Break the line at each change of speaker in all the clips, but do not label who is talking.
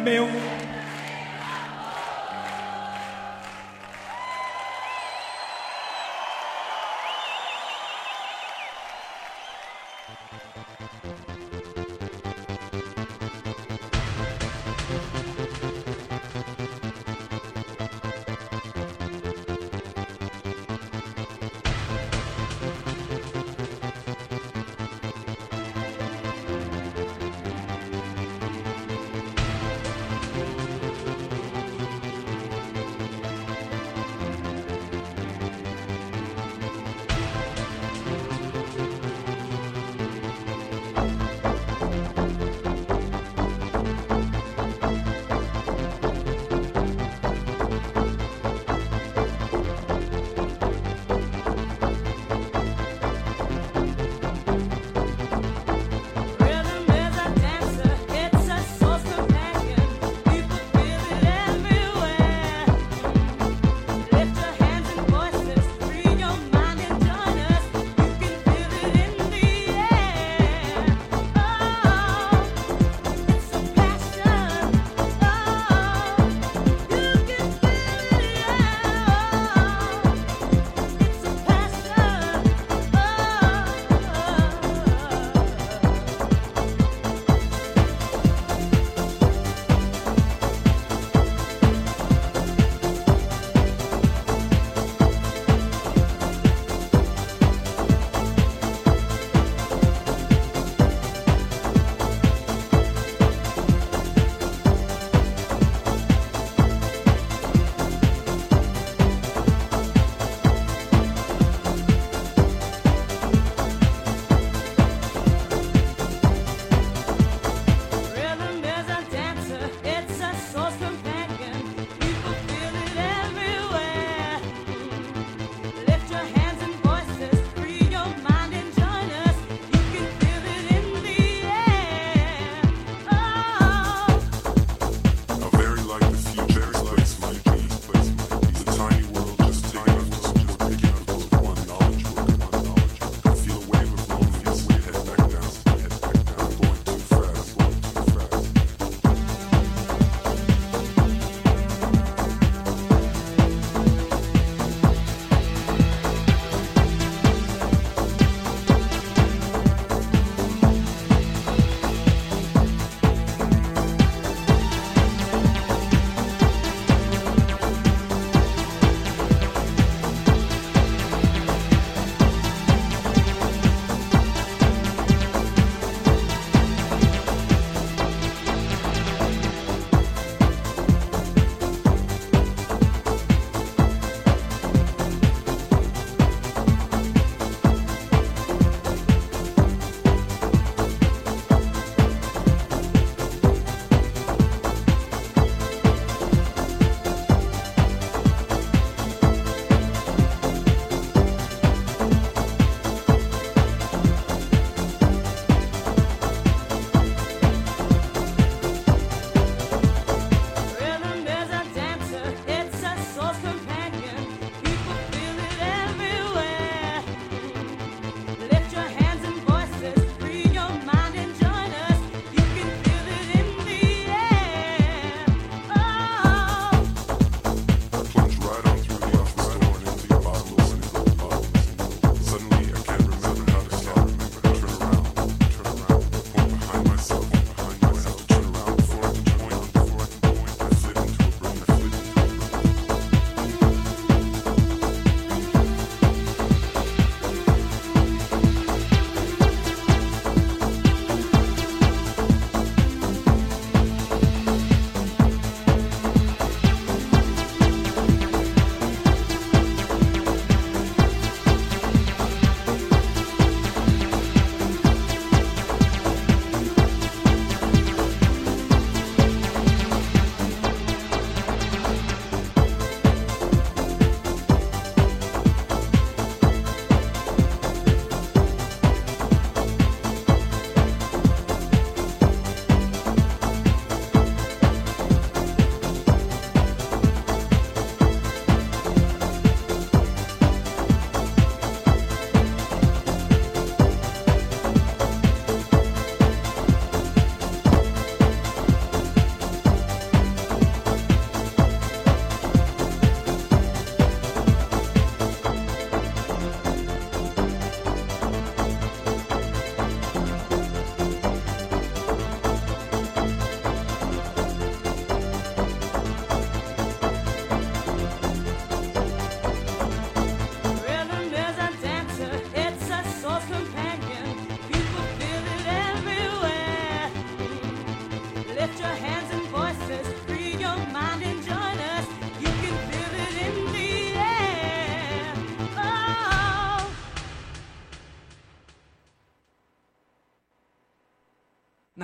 meu.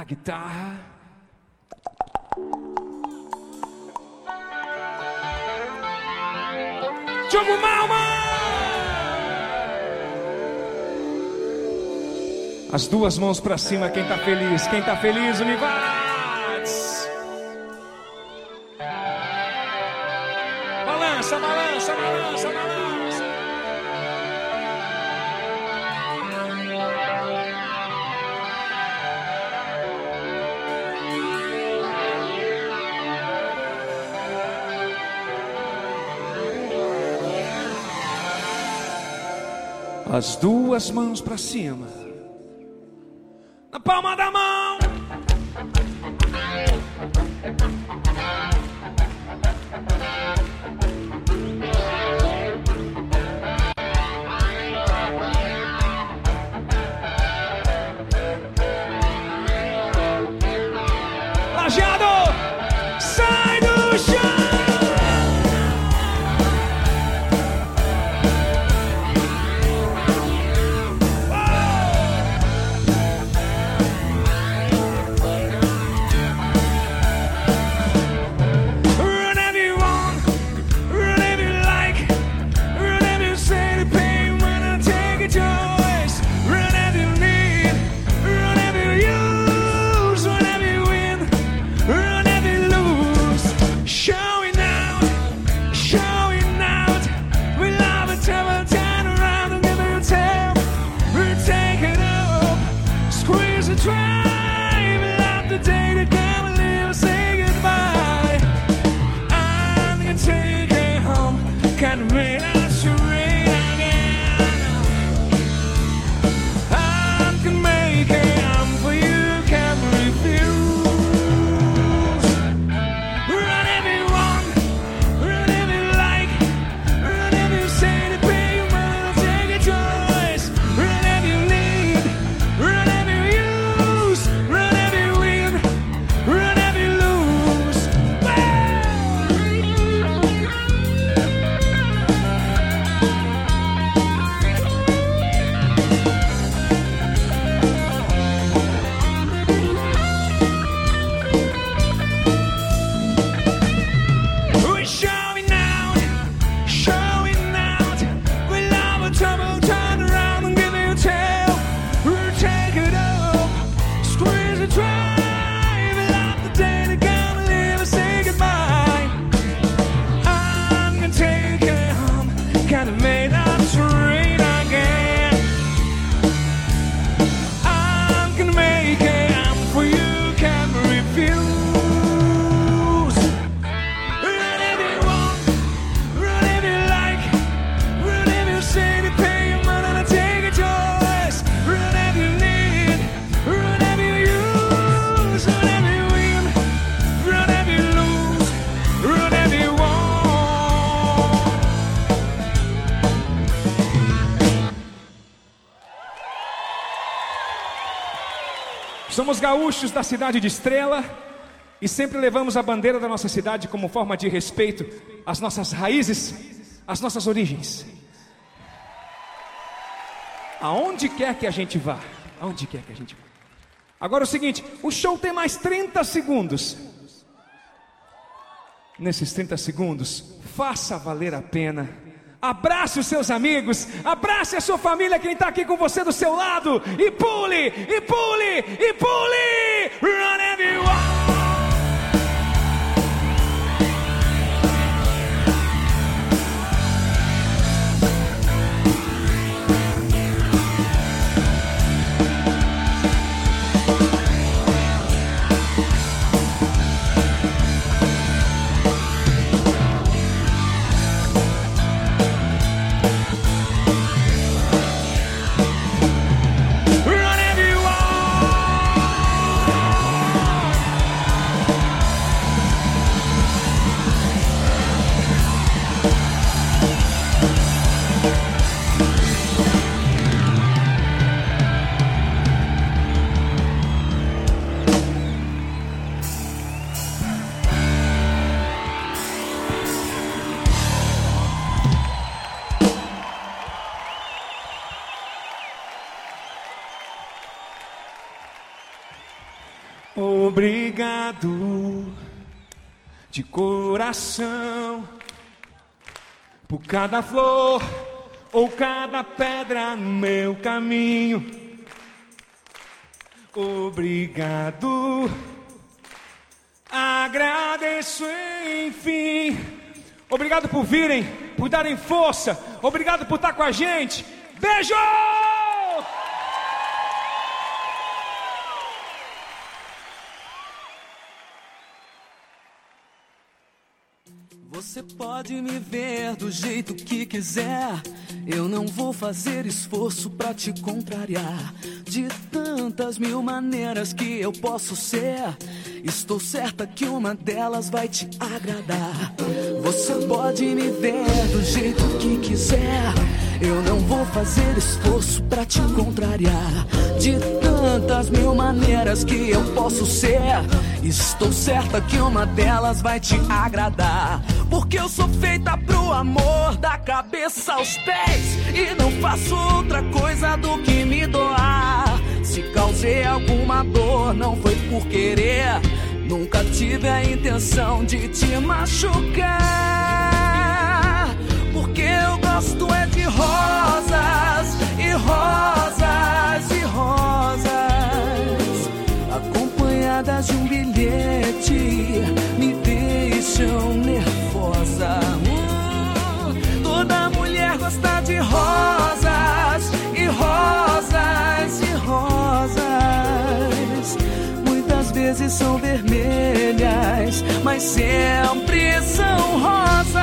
guitarra. Diogo Malma! As duas mãos pra cima, quem tá feliz, Univates! Balança, balança, balança, balança! As duas mãos pra cima, na palma da mão. Lajeado, sai do chão. Somos gaúchos da cidade de Estrela e sempre levamos a bandeira da nossa cidade como forma de respeito às nossas raízes, às nossas origens. Aonde quer que a gente vá, aonde quer que a gente vá. Agora o seguinte, o show tem mais 30 segundos. Nesses 30 segundos, faça valer a pena. Abrace os seus amigos, abrace a sua família, quem está aqui com você do seu lado, e pule, e pule, e pule, run everyone. Obrigado de coração por cada flor ou cada pedra no meu caminho. Obrigado, agradeço enfim. Obrigado por virem, por darem força. Obrigado por estar com a gente. Beijo!
Você pode me ver do jeito que quiser, eu não vou fazer esforço pra te contrariar. De tantas mil maneiras que eu posso ser, estou certa que uma delas vai te agradar. Você pode me ver do jeito que quiser, eu não vou fazer esforço pra te contrariar. De tantas mil maneiras que eu posso ser, estou certa que uma delas vai te agradar. Porque eu sou feita pro amor, da cabeça aos pés, e não faço outra coisa do que me doar. Se causei alguma dor, não foi por querer, nunca tive a intenção de te machucar. Porque eu gosto é de rosas, e rosas, e rosas, acompanhadas de um bilhete, me deixam nervosa. Toda mulher gosta de rosas, e rosas, e rosas. Muitas vezes são vermelhas, mas sempre são rosas.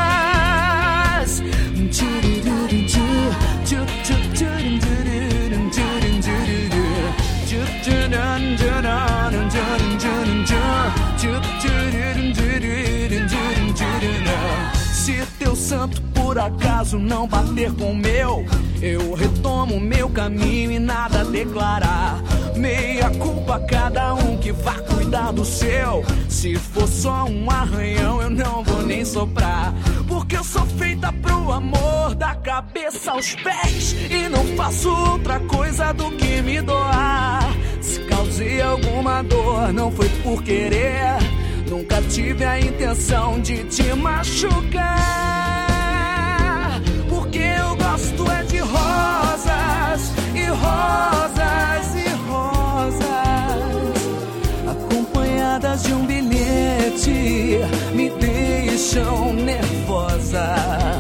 Se teu santo por acaso não bater com o meu, eu retomo meu caminho e nada a declarar. Meia culpa cada um que vá cuidar do seu. Se for só um arranhão eu não vou nem soprar. Porque eu sou feita pro amor, da cabeça aos pés, e não faço outra coisa do que me doar. Se causei alguma dor, não foi por querer, nunca tive a intenção de te machucar. Porque eu gosto é de rosas, e rosas, e rosas, acompanhadas de um bilhete, me deixam nervosa.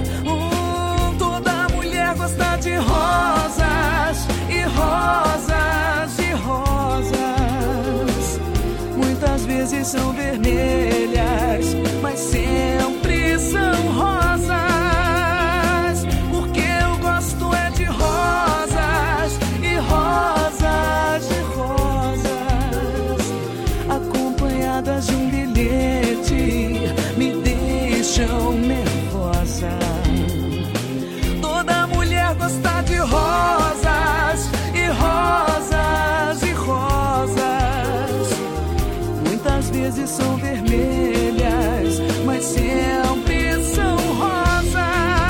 Toda mulher gosta de rosas, e rosas, e rosas. Muitas vezes são vermelhas, mas sempre são rosas. Porque eu gosto é de rosas, e rosas, e rosas, acompanhadas de um bilhete, me deixam nervosa. Toda mulher gosta de rosas, e rosas, e rosas. Muitas vezes são vermelhas, mas sempre são rosas.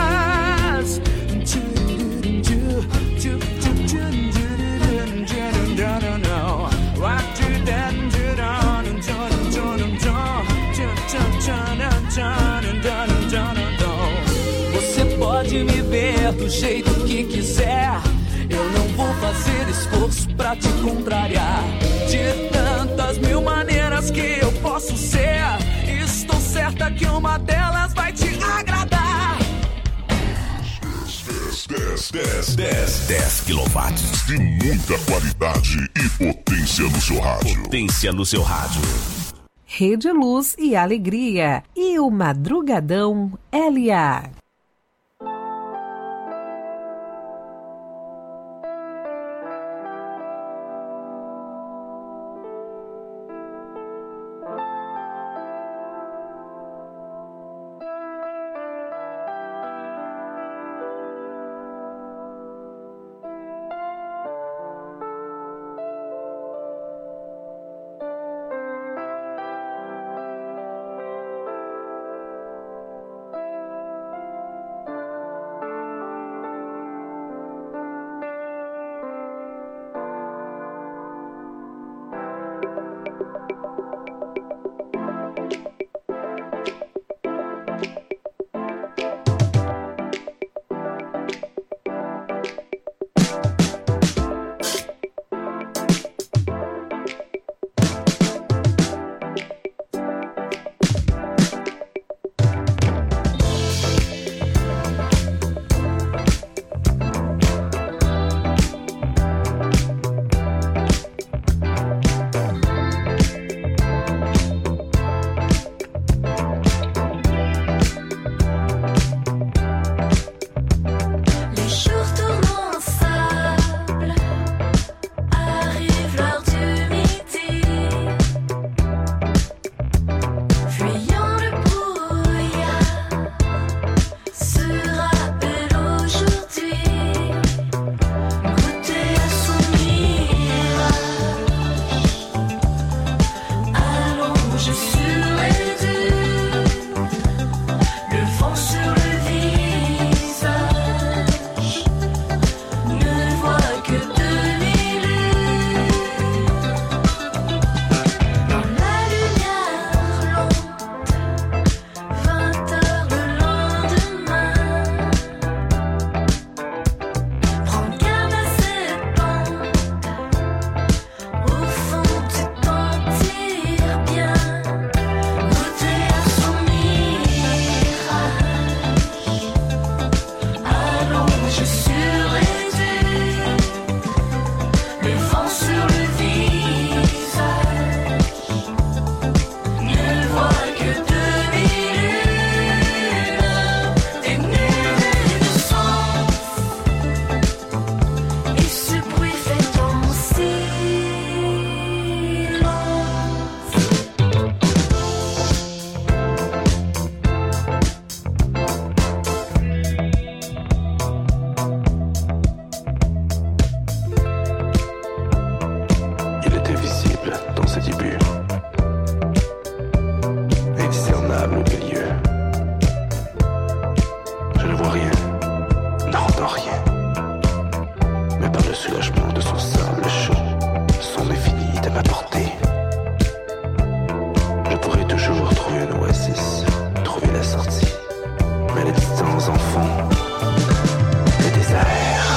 Você pode me ver do jeito que quiser, eu não vou fazer esforço pra te contrariar. De tantas mil maneiras que eu posso ser, estou certa que uma delas vai te agradar.
10 quilowatts de muita qualidade e potência no seu rádio.
Potência no seu rádio.
Rede Luz e Alegria e o Madrugadão LA.
Je pourrais toujours trouver un oasis, trouver la sortie. Mais la distance en fond, le désert.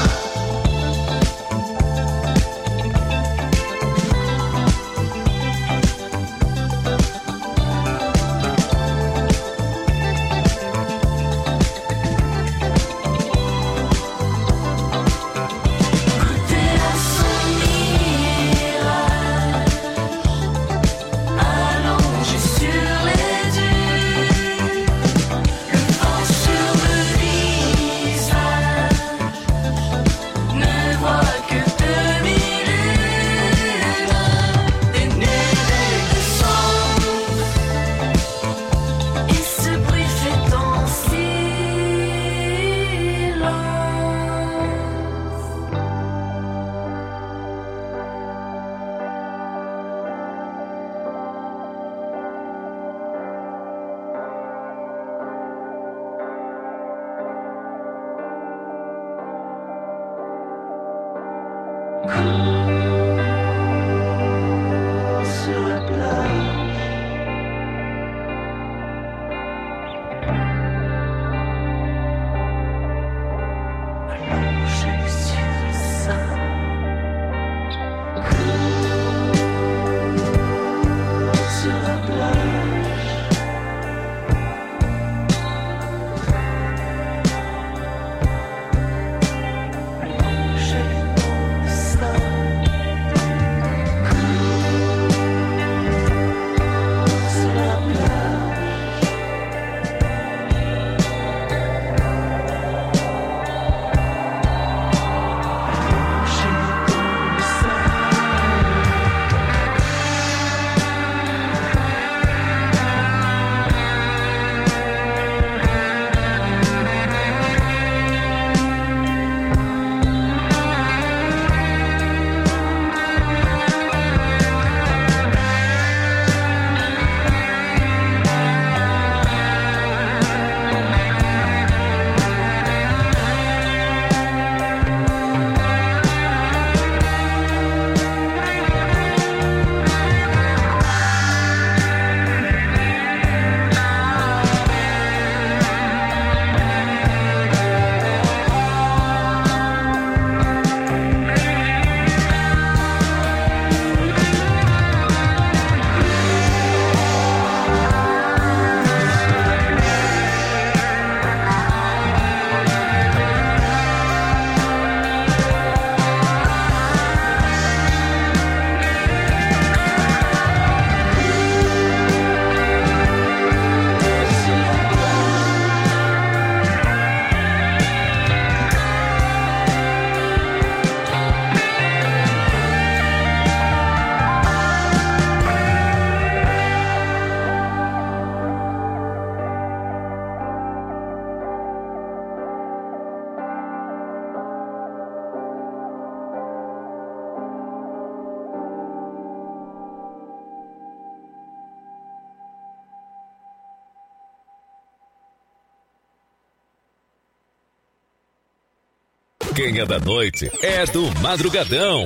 Quem é da noite é do Madrugadão.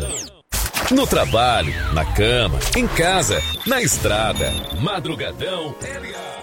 No trabalho, na cama, em casa, na estrada. Madrugadão L.A.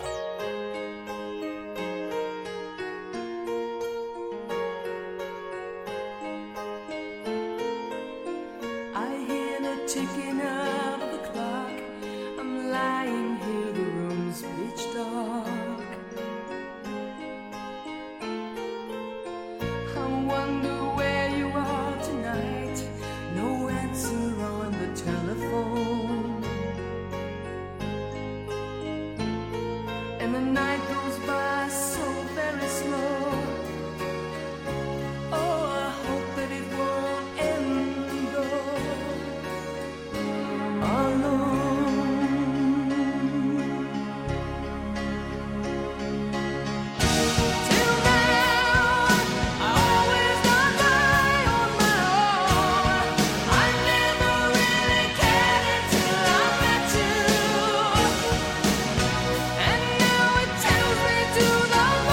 And now it tells me to the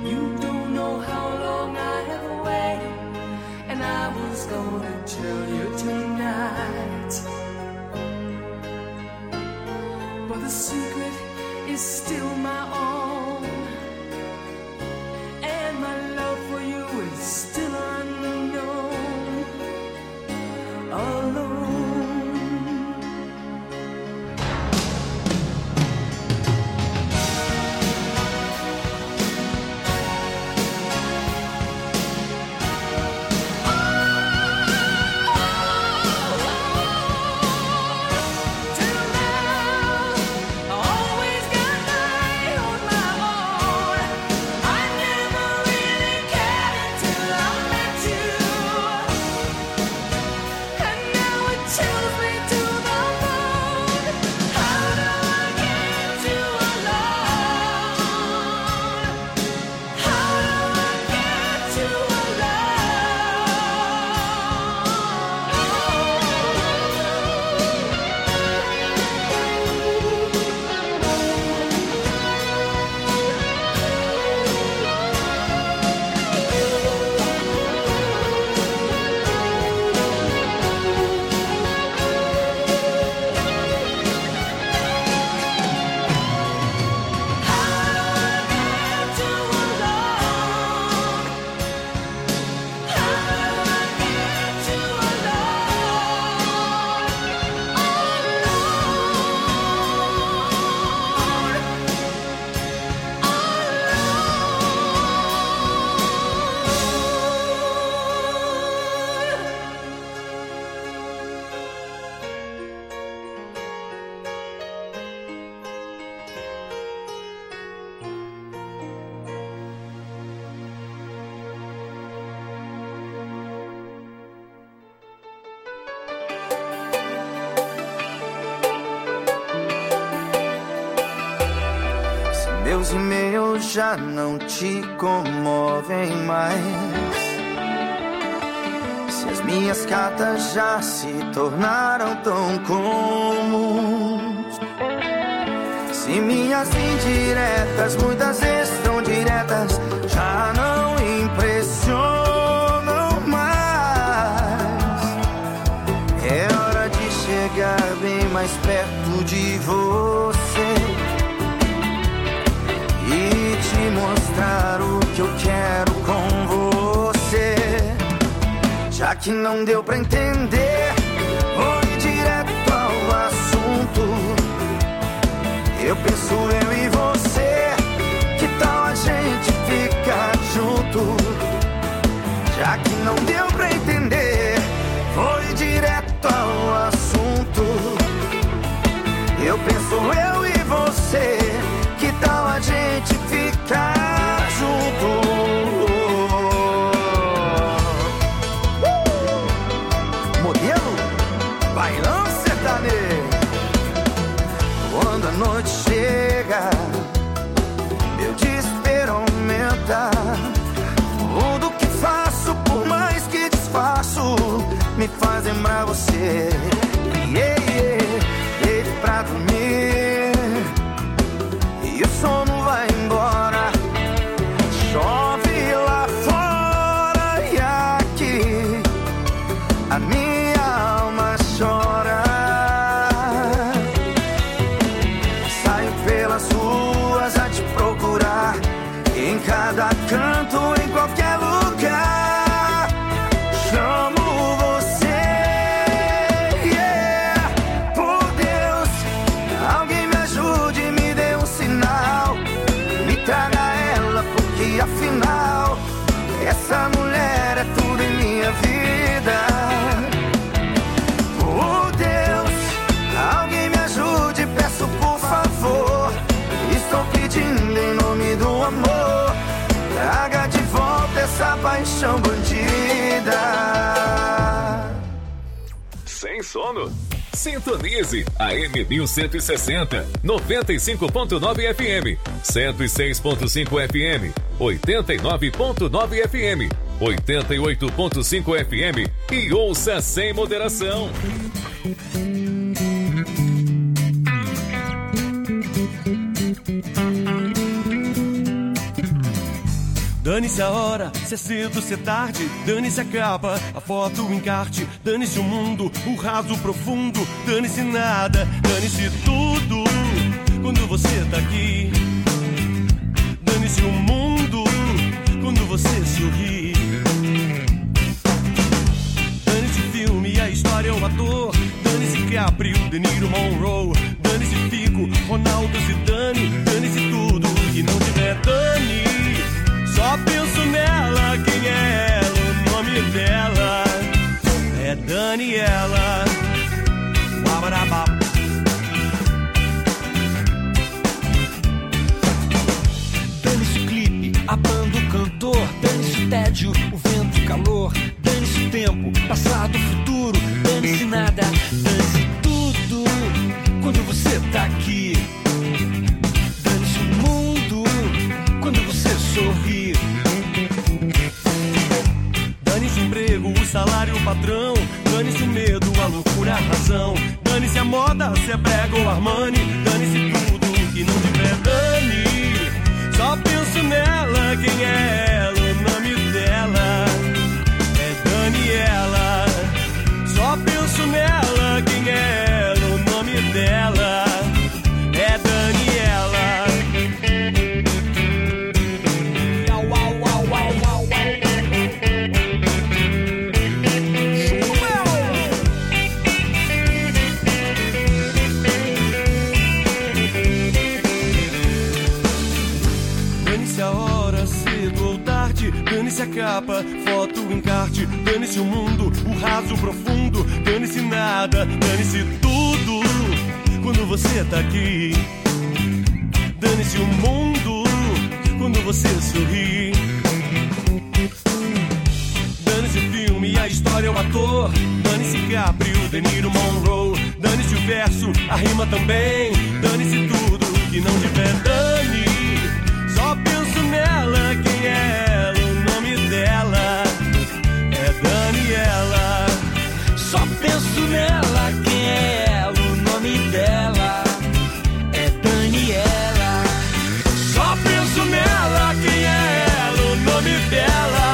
You don't know how long I have waited, and I was gonna tell you tonight, but the secret is still my own, and my love for you is still unknown, alone.
Meus e-mails já não te comovem mais, se as minhas cartas já se tornaram tão comuns, se minhas indiretas, muitas vezes tão diretas, já não impressionam mais. É hora de chegar bem mais perto de você e te mostrar o que eu quero com você. Já que não deu pra entender, vou ir direto ao assunto. Eu penso eu e você, que tal a gente ficar junto? Já que não deu pra entender, vou ir direto ao assunto. Eu penso eu e você, que tal a gente ficar junto? Modelo, bailão sertanejo. Quando a noite chega, meu desespero aumenta. Tudo que faço, por mais que disfarço, me faz lembrar você. Deito pra dormir e o sono vai embora. Chove lá fora e aqui a minha alma chora. Saio pelas ruas a te procurar, em cada canto, em qualquer lugar. Chamo você, yeah. Por Deus, alguém me ajude, me dê um sinal, me traga ela, porque afinal essa mulher é tudo em minha vida. Por Deus, alguém me ajude, peço por favor. Estou pedindo em nome do amor, traga de volta essa paixão bandida.
Sem sono? Sintonize a M1160, 95.9 FM, 106.5 FM, 89.9 FM, 88.5 FM e ouça sem moderação.
Dane-se a hora, se é cedo, se é tarde. Dane-se a capa, a foto, o encarte. Dane-se o mundo, o raso, o profundo. Dane-se nada, dane-se tudo quando você tá aqui. Dane-se o mundo quando você sorri. Dane-se o filme, a história, o ator. Dane-se Caprio, De Niro, Monroe. Dane-se Fico, Ronaldo, Zidane. Dane-se tudo que não tiver dane. Só penso nela, quem é ela, o nome dela é Daniela. Uabarabá.
Dane-se o clipe, a banda, o cantor. Dane-se o tédio, o vento, o calor. Dane-se o tempo, passado, futuro. Dane-se nada, dane-se tudo quando você tá aqui. Dane-se o mundo quando você sorri.
Dane-se o emprego, o salário, o patrão. Dane-se o medo, a loucura, a razão. Dane-se a moda, se é brega ou Armani. Dane-se tudo que não tiver dane. Só penso nela, quem é ela, o nome dela é Daniela. Só penso nela, quem é ela, o nome dela é Daniela. Dane-se a hora, cedo ou tarde. Dane-se a capa, foto, encarte. Dane-se o mundo, o raso, o profundo. Dane-se nada, dane-se tudo quando você tá aqui. Dane-se o mundo quando você sorri. Dane-se o filme, a história, o ator. Dane-se Caprio, De Niro, Monroe. Dane-se o verso, a rima também. Dane-se tudo que não tiver dane. Só penso nela, quem é ela, o nome dela é Daniela.
Só penso nela, quem é ela, o nome dela é Daniela.
Só penso nela, quem é ela, o nome dela.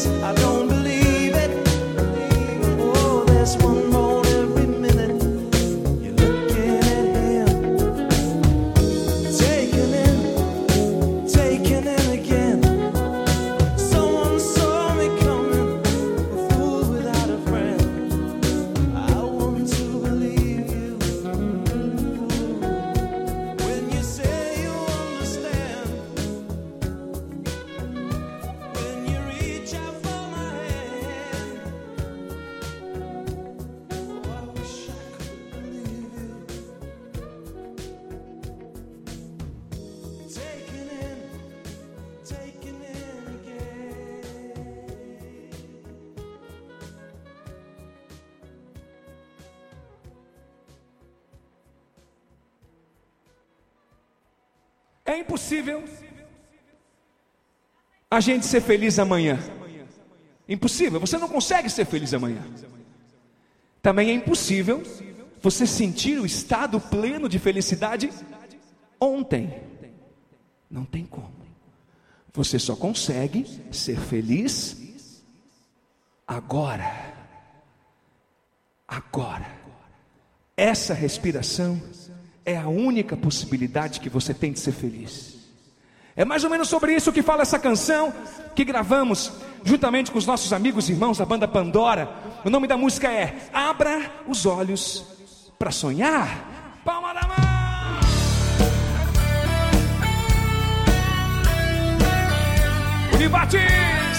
I don't believe it. Oh, there's one more every minute. You're looking at him, taking in again. Someone saw me coming, a fool without a friend. I want to believe you when you say you understand. When you reach out for my hand, oh, I wish I could believe you. Taking in again.
É impossível a gente ser feliz amanhã. Impossível, você não consegue ser feliz amanhã. Também é impossível você sentir o estado pleno de felicidade ontem. Não tem como. Você só consegue ser feliz agora. Agora. Essa respiração é a única possibilidade que você tem de ser feliz. É mais ou menos sobre isso que fala essa canção que gravamos juntamente com os nossos amigos e irmãos da banda Pandora. O nome da música é Abra os Olhos para Sonhar. Palma da mão! Unibates!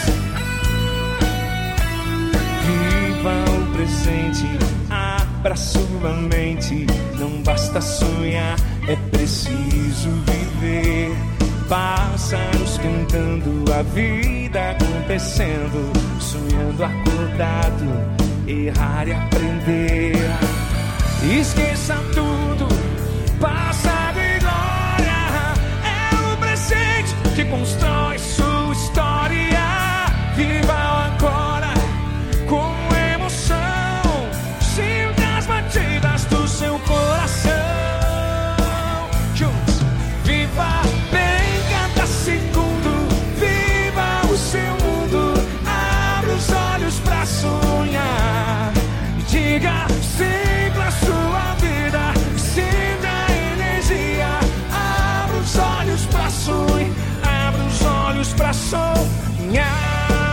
Viva o presente, abra sua mente. Não basta sonhar, é preciso viver. Pássaros cantando, a vida acontecendo, sonhando acordado, errar e aprender. Esqueça tudo, passado e glória. É o presente que constrói sua história. Viva o agora com emoção, sinta as batidas do seu coração. Juntos, viva bem cada segundo, viva o seu mundo. Abra os olhos pra sonhar, diga sim pra sua vida, sinta a energia. Abra os olhos pra sonhar, abra os olhos pra sonhar.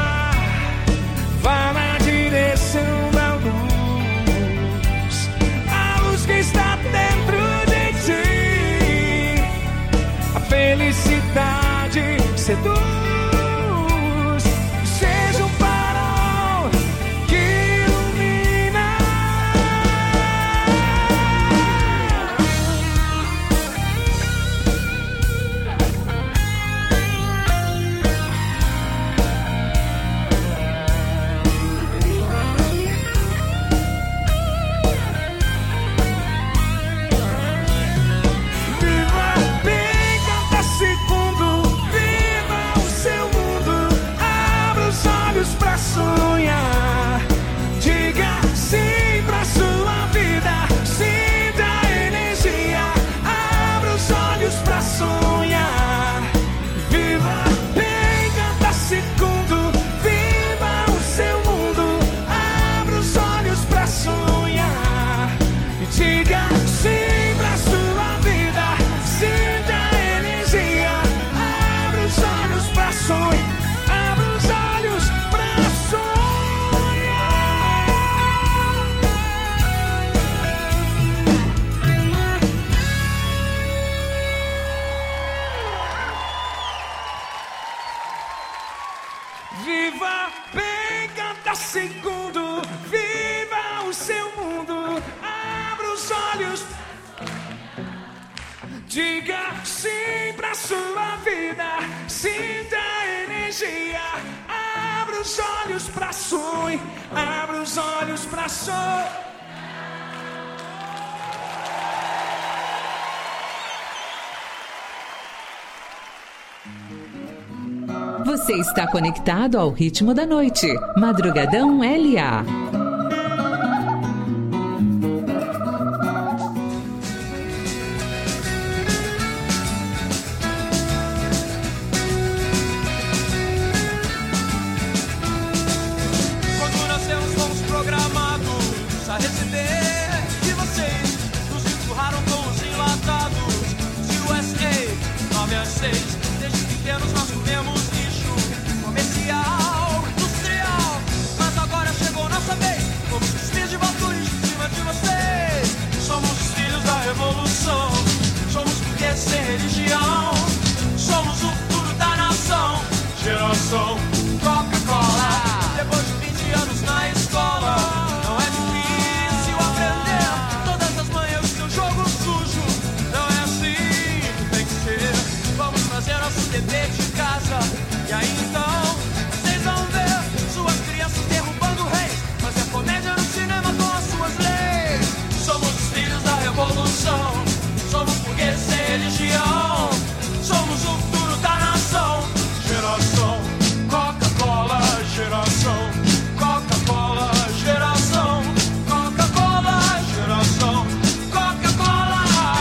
Vá na direção da luz, a luz que está dentro de ti. A felicidade seduz, seja um farol que ilumina. Viva bem cada segundo, viva o seu mundo. Abra os olhos pra sonhar, diga sim pra sua vida, sinta a energia. Abra os olhos pra sonhar, viva bem cada segundo, viva o seu mundo. Abra os olhos pra sonhar, diga sim pra sua vida, sinta a energia. Abra os olhos pra sonhar, abra os olhos pra sonhar. Viva bem cada segundo, viva o seu mundo. Abra os olhos, diga sim pra sua vida, sinta a energia. Abra os olhos pra sonhar, abra os olhos pra sonhar.
Você está conectado ao ritmo da noite. Madrugadão LA.
vocês. Desde pequenos nós comemos lixo comercial, industrial. Mas agora chegou nossa vez. Somos os filhos de Valtures em cima de vocês. Somos os filhos da revolução. Somos porque sem religião. Somos o futuro da nação. Geração Coca-Cola. Depois de 20 anos na escola, não é difícil aprender. Todas as manhãs que eu jogo sujo. Não é assim que tem que ser. Vamos fazer nosso dever de casa. E aí então, vocês vão ver suas crianças derrubando reis. Fazer comédia no cinema com as suas leis. Somos os filhos da revolução. Somos burgueses sem religião. Somos o futuro da nação. Geração Coca-Cola, geração Coca-Cola, geração Coca-Cola, geração Coca-Cola.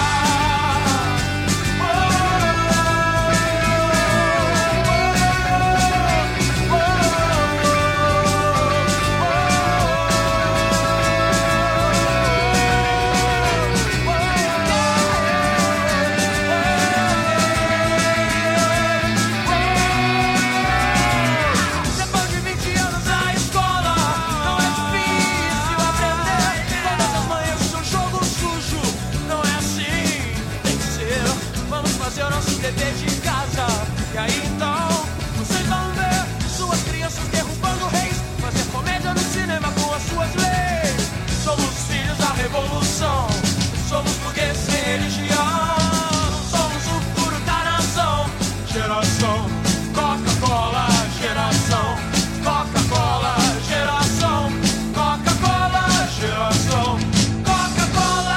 Depois de 20 anos na escola, não é difícil aprender. Todas as manhãs seu jogo sujo. Não é assim que tem que ser. Vamos fazer o nosso dever de casa. E aí então, vocês vão ver suas crianças derrubando reis. Fazer comédia no cinema com as suas leis. Somos os filhos da revolução. Somos burgueses sem religião. Somos o futuro da nação. Geração Coca-Cola, geração Coca-Cola, geração Coca-Cola, geração Coca-Cola.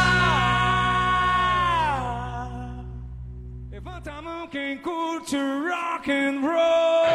Levanta a mão quem curte rock and roll.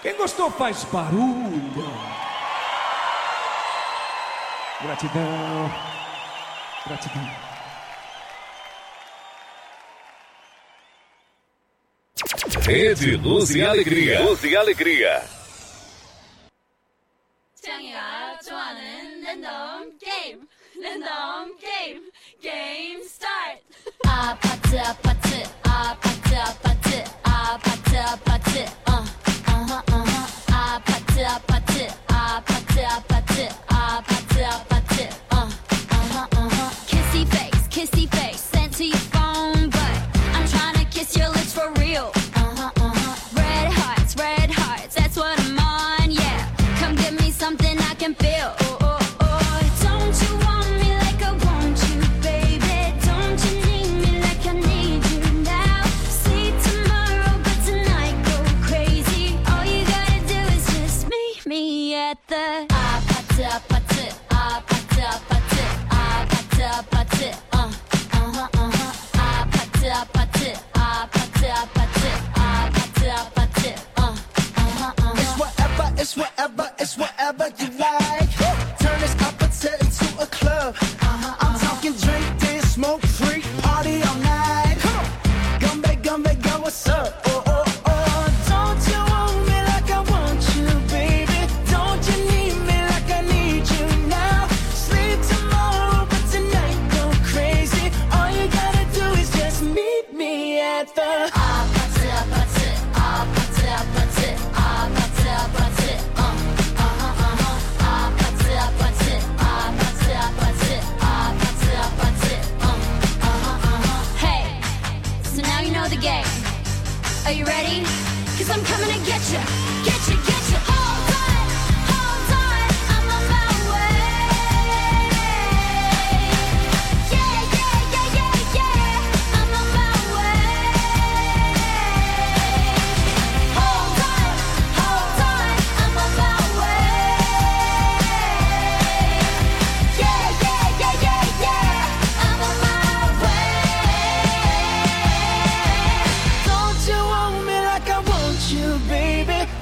Quem gostou faz barulho. Gratidão. Gratidão.
Rede Luz e Alegria. Luz e Alegria.
창이가 좋아하는 랜덤 게임. 랜덤 게임. 게임 스타트. 아파트 아파트 아파트 아파트 아파트 아파트 아파트 아파트 아파트 아파트 아파트 아파트 kissy face sent to your phone but I'm trying to kiss your lips for real. Red hearts, that's what I'm on, yeah. Come give me something I can feel. Don't you want me like I want you, baby? Don't you need me like I need you now? See tomorrow, but tonight go crazy. All you gotta do is just meet me at the 아파트 아파트 아파트 아파트 아파트 아파트 아파트 아파트 아파트 아파트 아파트
It's whatever you like. Turn this opposite into a club. I'm talking drink, dance, smoke, freak, party all night. Gumbe, go, what's up? Don't you want me like I want you, baby? Don't you need me like I need you now? Sleep tomorrow, but tonight go crazy. All you gotta do is just meet me at the 아파트 아파트 아파트 아파트 아파트 아파트
the game. Are you ready? 'Cause I'm coming to get you. Get you. Hold on, I'm on my way. Yeah, I'm on my way. Hold on, I'm on my way. Yeah, I'm on my way.
Don't you want me like I want you, baby?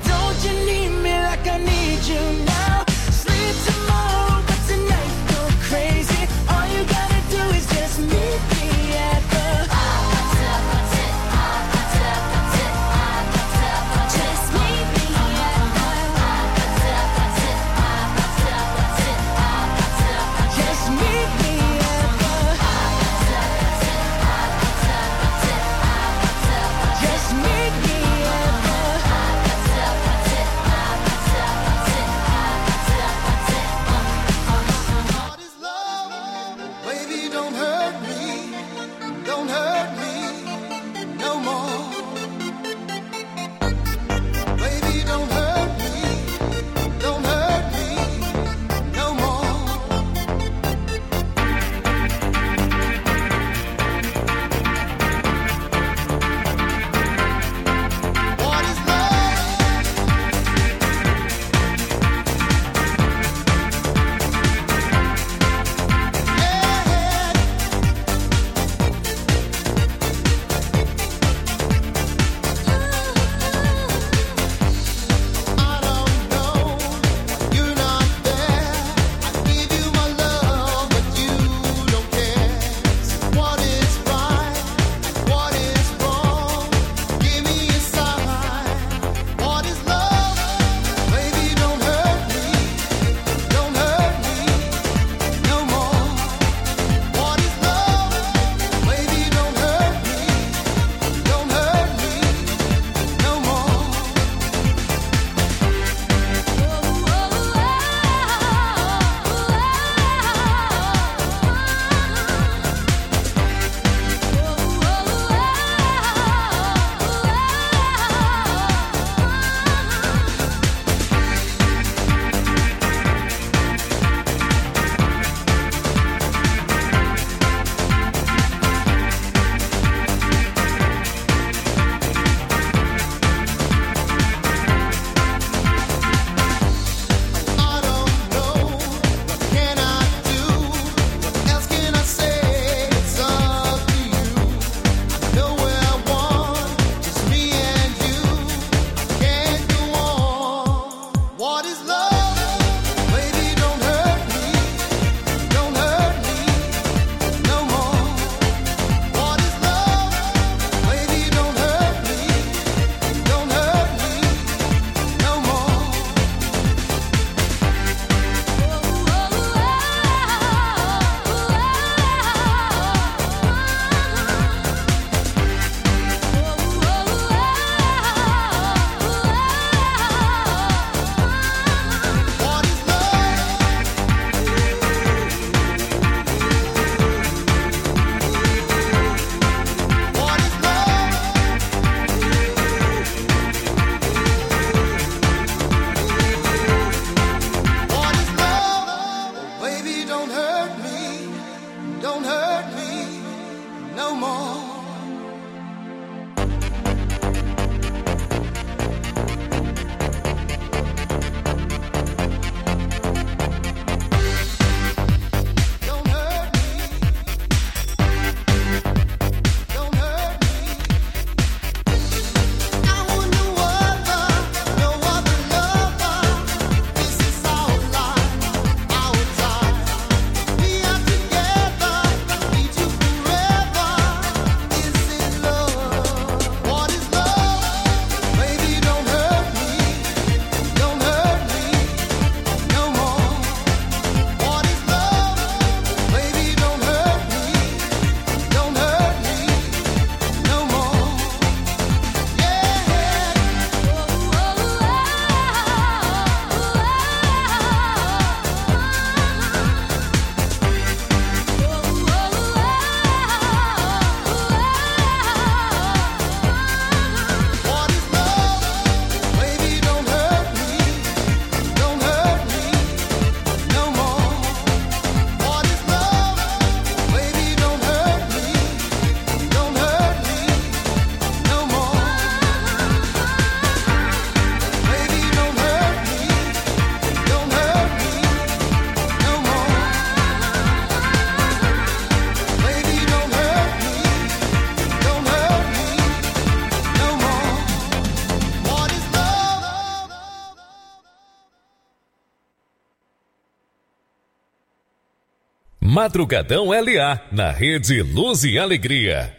Madrugadão LA, na rede Luz e Alegria.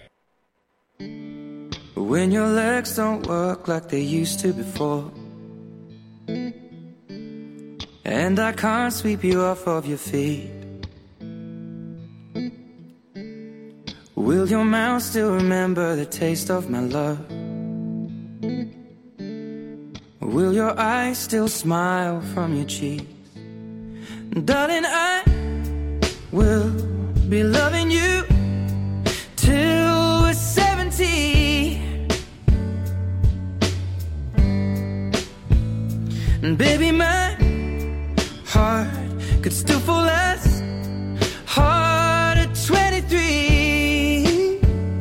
When your legs don't work like they used to before, and I can't sweep you off of your feet, will your mouth still remember the taste of my love? Will your eyes still smile from your cheeks? Darling, I will be loving you till we're 70. And baby, my heart could still fall as hard at 23.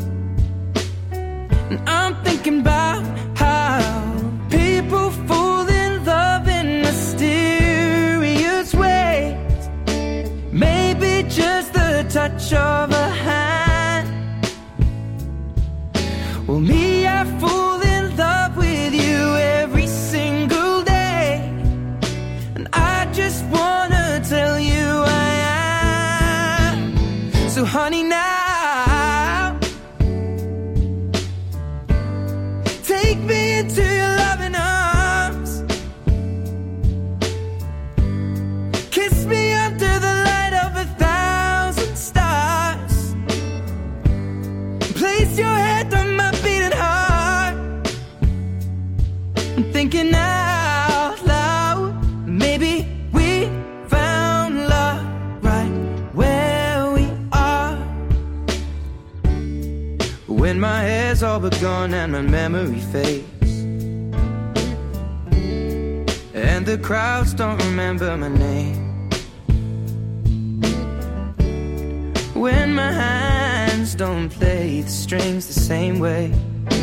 And I'm thinking about how people fall in love in mysterious ways. Maybe just the touch of a hand. Well, me, I fall in love with you every single day, and I just wanna tell you I am. So honey, now take me into your loving arms. Kiss me under the light of 1,000 stars. Place your head on my beating heart. I'm thinking out loud, maybe we found love right where we are. When my hair's all but gone and my memory fades, and the crowds don't remember my name, when my hands don't play the strings the same way,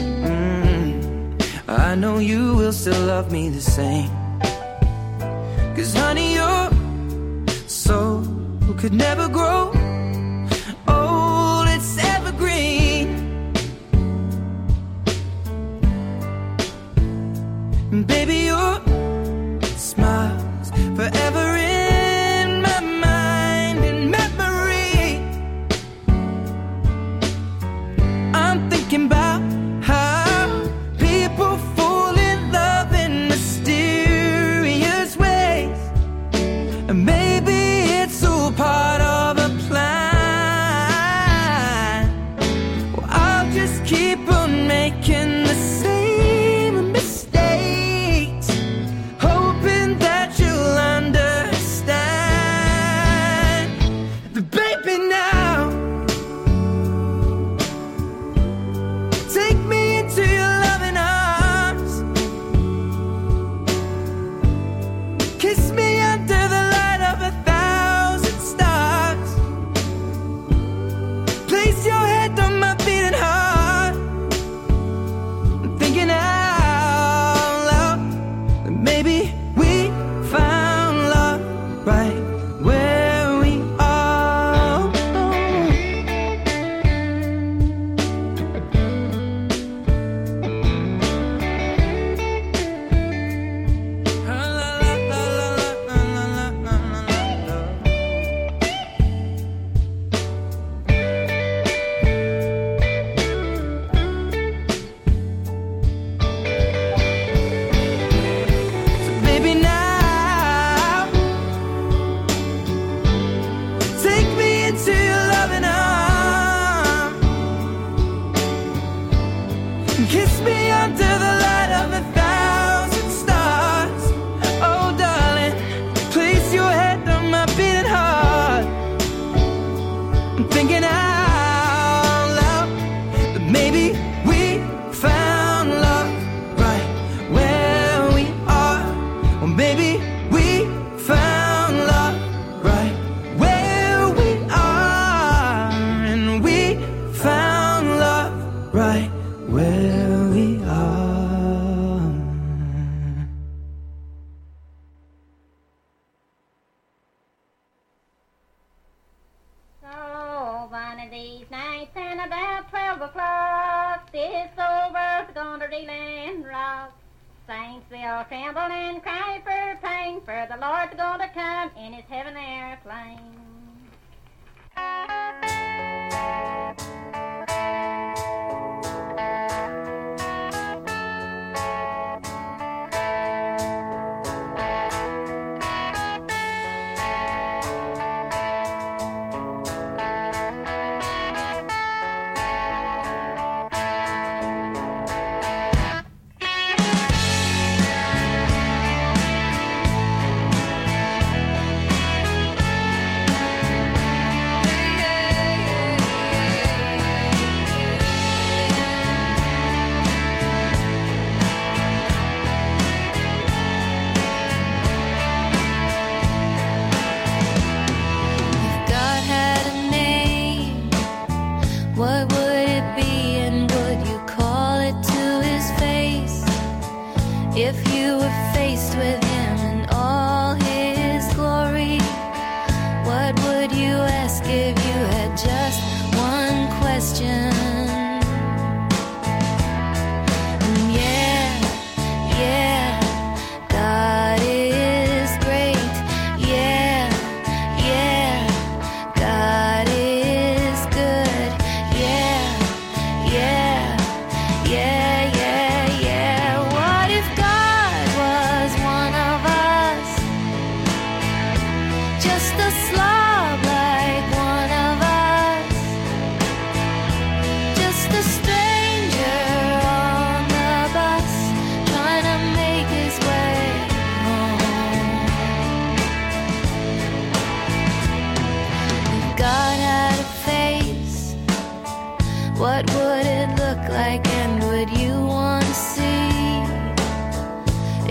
I know you will still love me the same. 'Cause honey, your soul could never grow old, it's evergreen. And baby, your smile's forever in my mind and memory. I'm thinking about how people fall in love in mysterious ways, and maybe it's all part of a plan. Well, I'll just keep on making the same mistakes, hoping that you'll understand. But baby, now take me into your loving arms. Kiss me under the light of 1,000 stars. Place your head on my beating heart. I'm thinking out loud that maybe we found love right where we are. So baby, now take me into your loving arms. Kiss me under the light of 1,000 stars. Oh, darling, place your head on my beating heart. I'm thinking out loud that maybe we found love right where we are. Or maybe we found love right where we are. And we found love right where we are.
So one of these nights and about 12 o'clock, this old world's gonna reel and rock. Saints will tremble and cry for pain, for the Lord's gonna come in his heaven airplane.
What would it be, and would you call it to his face? If you were faced with him in all his glory, what would you ask if you had just one question?